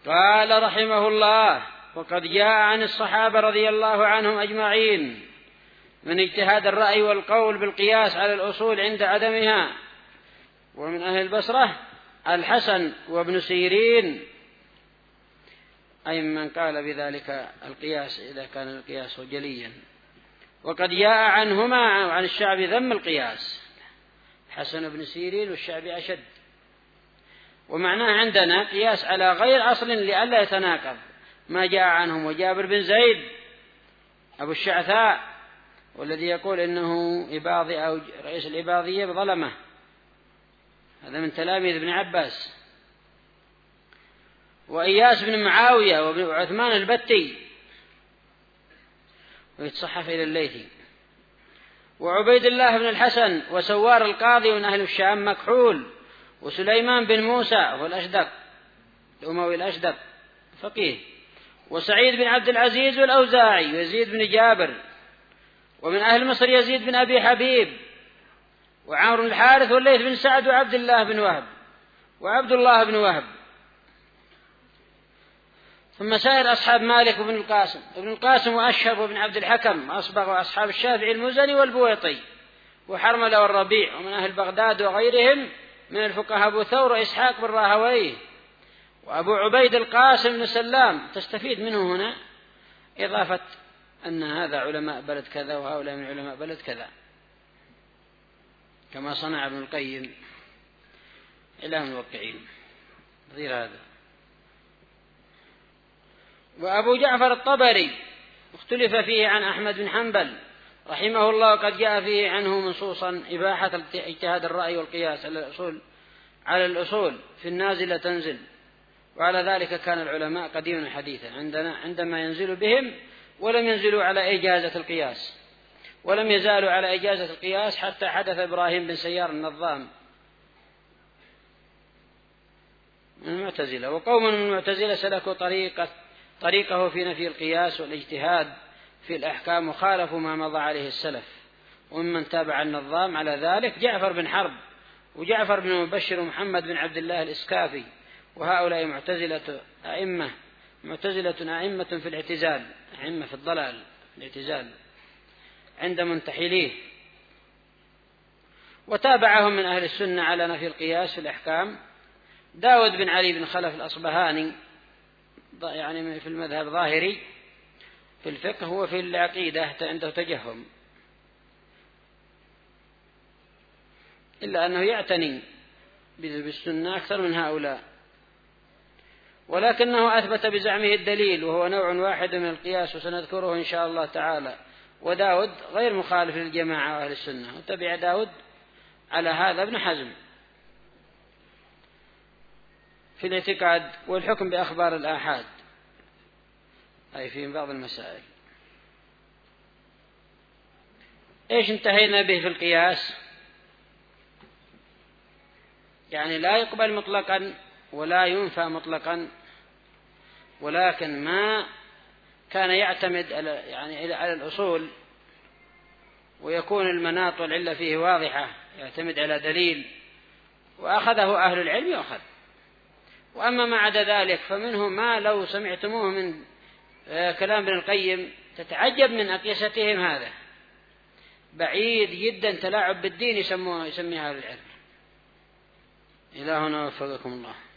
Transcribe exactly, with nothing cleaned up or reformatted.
قال رحمه الله: وقد جاء عن الصحابة رضي الله عنهم أجمعين من اجتهاد الرأي والقول بالقياس على الأصول عند عدمها. ومن أهل البصرة الحسن وابن سيرين، أي من قال بذلك القياس إذا كان القياس جليا. وقد جاء عنهما عن الشعبي ذم القياس، حسن بن سيرين والشعبي أشد. ومعناه عندنا قياس على غير أصل لئلا يتناقض ما جاء عنهم. وجابر بن زيد أبو الشعثاء، والذي يقول إنه إباضي أو رئيس الإباضية بظلمة، هذا من تلاميذ ابن عباس. وإياس بن معاوية وابن عثمان البتي، ويتصحف إلى الليثي. وعبيد الله بن الحسن وسوار القاضي من أهل الشام مكحول. وسليمان بن موسى هو الأشدق الأموي الأشدق فقيه. وسعيد بن عبد العزيز والأوزاعي ويزيد بن جابر. ومن أهل مصر يزيد بن أبي حبيب وعمر بن الحارث والليث بن سعد وعبد الله بن وهب وعبد الله بن وهب. ثم سائر أصحاب مالك وابن القاسم ابن القاسم وأشهب وابن عبد الحكم أصبغ أصحاب الشافعي المزني والبويطي وحرملة والربيع. ومن أهل بغداد وغيرهم من الفقهاء أبو ثور وإسحاق بن راهويه وأبو عبيد القاسم بن سلام. تستفيد منه هنا إضافة أن هذا علماء بلد كذا وهؤلاء من علماء بلد كذا، كما صنع ابن القيم إعلام الموقعين غير هذا. وأبو جعفر الطبري اختلف فيه عن أحمد بن حنبل رحمه الله، قد جاء فيه عنه منصوصا إباحة اجتهاد الرأي والقياس على الأصول على الأصول في النازلة تنزل. وعلى ذلك كان العلماء قديما حديثا عندنا عندما ينزل بهم، ولم ينزلوا على إجازة القياس، ولم يزالوا على إجازة القياس حتى حدث إبراهيم بن سيار النظام من المعتزلة. وقوم من المعتزلة سلكوا طريقة طريقه في نفي القياس والاجتهاد في الأحكام وخالفوا ما مضى عليه السلف. وممن تابع النظام على ذلك جعفر بن حرب وجعفر بن مبشر ومحمد بن عبد الله الإسكافي. وهؤلاء معتزلة أئمة معتزلة أئمة في الاعتزال، أئمة في الضلال الاعتزال عند منتحليه. وتابعهم من أهل السنة على نفي القياس في الأحكام داود بن علي بن خلف الأصبهاني، يعني في المذهب ظاهري في الفقه وفي العقيدة عنده تجهم، إلا أنه يعتني بالسنة أكثر من هؤلاء، ولكنه أثبت بزعمه الدليل وهو نوع واحد من القياس وسنذكره إن شاء الله تعالى. وداود غير مخالف للجماعة وأهل السنة، وتبع داود على هذا ابن حزم في الاعتقاد والحكم بأخبار الآحاد، أي في بعض المسائل. إيش انتهينا به في القياس؟ يعني لا يقبل مطلقا ولا ينفى مطلقا، ولكن ما كان يعتمد على يعني على الأصول ويكون المناط والعلة فيه واضحة، يعتمد على دليل وأخذه أهل العلم يأخذ. وأما ما عدا ذلك فمنه ما لو سمعتموه من كلام ابن القيم تتعجب من أقيستهم، هذا بعيد جدا تلاعب بالدين يسموه يسميها أهل العلم. إلهنا وفقكم الله.